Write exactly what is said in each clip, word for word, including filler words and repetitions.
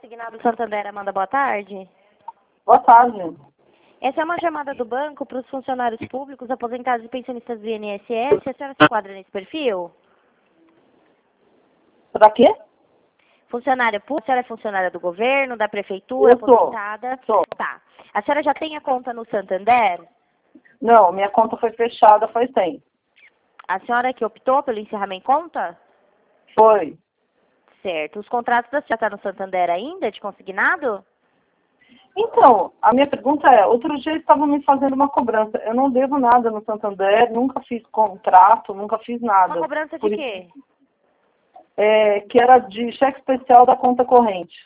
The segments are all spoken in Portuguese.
Consignado Santander, Amanda, boa tarde. Boa tarde. Essa é uma chamada do banco para os funcionários públicos, aposentados e pensionistas do I N S S. A senhora se enquadra nesse perfil? Pra quê? Funcionária pública, a senhora é funcionária do governo, da prefeitura, Eu sou. aposentada? Sou. Tá. A senhora já tem a conta no Santander? Não, minha conta foi fechada faz tempo. A senhora que optou pelo encerramento de conta? Foi. Certo. Os contratos da senhora estão no Santander ainda, de consignado? Então, a minha pergunta é, outro dia eles estavam me fazendo uma cobrança. Eu não devo nada no Santander, nunca fiz contrato, nunca fiz nada. Uma cobrança de Por quê? isso, é, que era de cheque especial da conta corrente.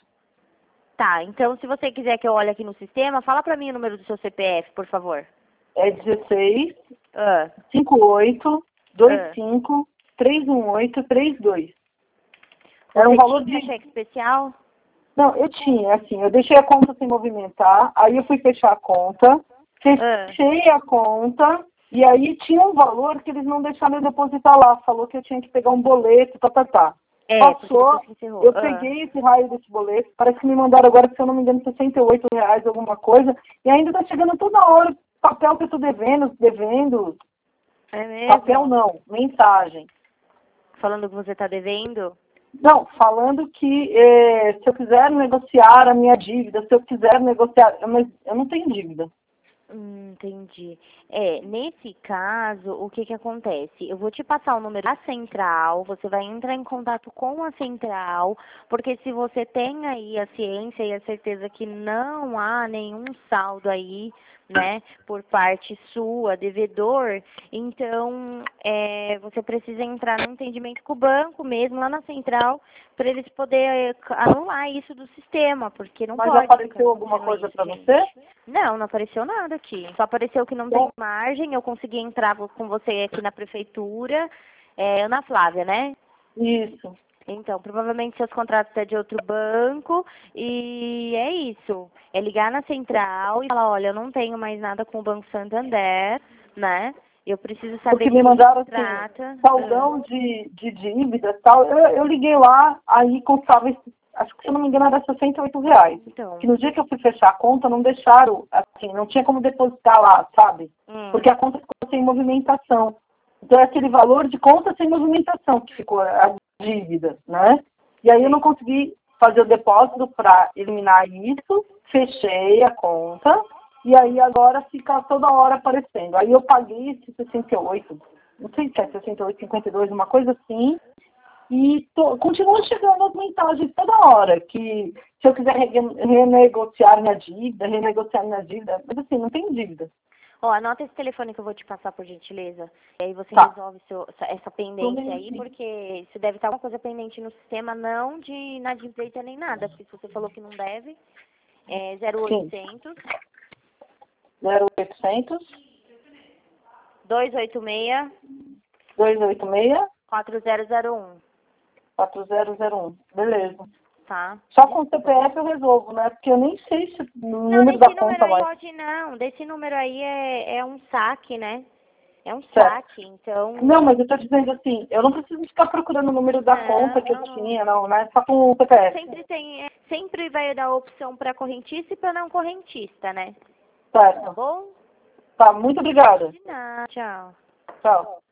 Tá, então se você quiser que eu olhe aqui no sistema, fala pra mim o número do seu C P F, por favor. É dezesseis, Ah, cinquenta e oito, vinte ah. e cinco, trezentos e dezoito, trinta e dois. Era um Você valor tinha de... cheque especial? Não, eu tinha, assim, eu deixei a conta sem movimentar, aí eu fui fechar a conta, fechei a conta, e aí tinha um valor que eles não deixaram eu depositar lá, falou que eu tinha que pegar um boleto, tá, tá, tá. É, Passou, porque encerrou. eu Ah. peguei esse raio desse boleto, parece que me mandaram agora, se eu não me engano, sessenta e oito reais, alguma coisa, e ainda tá chegando toda hora papel que eu tô devendo, devendo, É mesmo? papel não, mensagem. Falando que você tá devendo? Não, falando que eh, se eu quiser negociar a minha dívida, se eu quiser negociar, mas eu não tenho dívida. Hum, entendi. É, nesse caso, o que que acontece? Eu vou te passar o número da central, você vai entrar em contato com a central, porque se você tem aí a ciência e a certeza que não há nenhum saldo aí, né, por parte sua, devedor, então é, você precisa entrar no entendimento com o banco mesmo, lá na central, para eles poderem anular isso do sistema, porque não Mas pode. apareceu alguma coisa para você? Não, não apareceu nada aqui. Só apareceu que não Bom. tem margem. Eu consegui entrar com você aqui na prefeitura. É, Ana Flávia, né? Isso. Então, provavelmente seus contratos é de outro banco. E é isso. É ligar na central e falar, olha, eu não tenho mais nada com o Banco Santander, né? Eu preciso saber Porque de me quem mandaram se assim, trata. saldão de, de dívida e tal. Eu, eu liguei lá, aí constava, esse- acho que se eu não me engano era sessenta e oito reais. Então. Que no dia que eu fui fechar a conta, não deixaram, assim, não tinha como depositar lá, sabe? Hum. Porque a conta ficou sem movimentação. Então é aquele valor de conta sem movimentação que ficou a dívida, né? E aí eu não consegui fazer o depósito para eliminar isso, fechei a conta, e aí agora fica toda hora aparecendo. Aí eu paguei esse sessenta e oito, não sei se é sessenta e oito, cinquenta e dois, uma coisa assim, e tô, continua chegando as mensagens toda hora, que se eu quiser rene- renegociar minha dívida, renegociar minha dívida, mas assim, não tem dívida. Ó, anota esse telefone que eu vou te passar, por gentileza. E aí você Tá. resolve seu, essa, essa pendência aí, porque isso deve estar uma coisa pendente no sistema, não de inadimplência nem nada, porque se você falou que não deve, é zero oitocentos, zero oitocentos, dois oito seis, dois oito seis, quatro zero zero um, quatro zero zero um. Beleza. tá? Só com o C P F eu resolvo, né? Porque eu nem sei se o Não, número desse da número conta aí mais. pode não, desse número aí é, é um saque, né? É um Certo. saque, então... Não, mas eu tô dizendo assim, eu não preciso ficar procurando o número da Não, conta que eu não, não. tinha, não, né? Só com o C P F. Sempre tem, é, sempre vai dar opção para correntista e para não correntista, né? Tá Certo. bom? Tá, muito obrigada. De nada, tchau. Tchau.